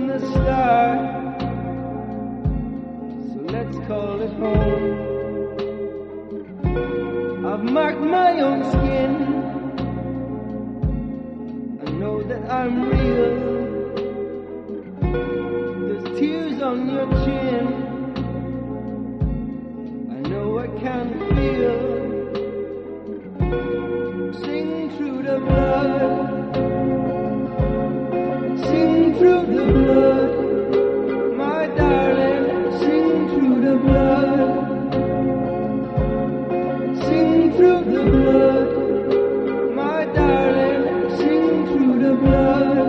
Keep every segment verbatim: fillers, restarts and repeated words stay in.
the start, so let's call it home. I've marked my own skin, I know that I'm real. There's tears on your chin, I know I can feel. Sing through the blood, sing through the blood, my darling, sing through the blood, sing through the blood, my darling, sing through the blood,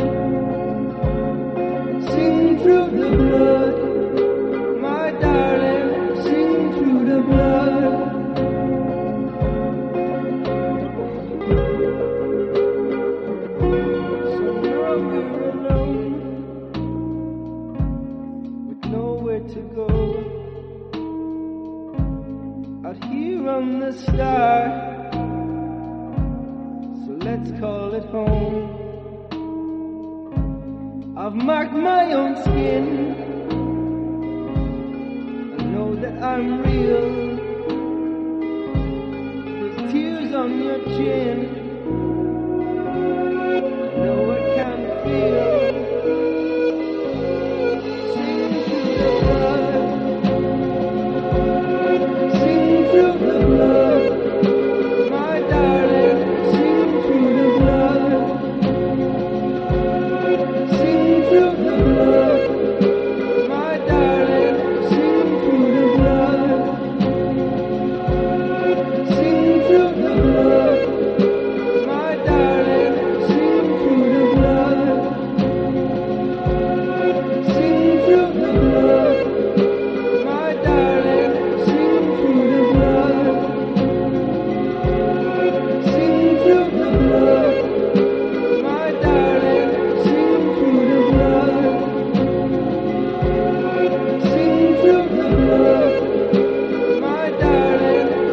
sing through the blood, my darling, sing through the blood. To go out here on the star, so let's call it home. I've marked my own skin, I know that I'm real. There's tears on your chin, I know I can feel.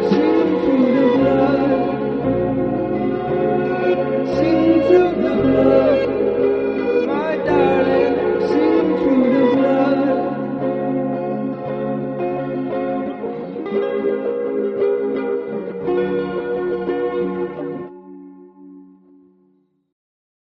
Sing through the blood.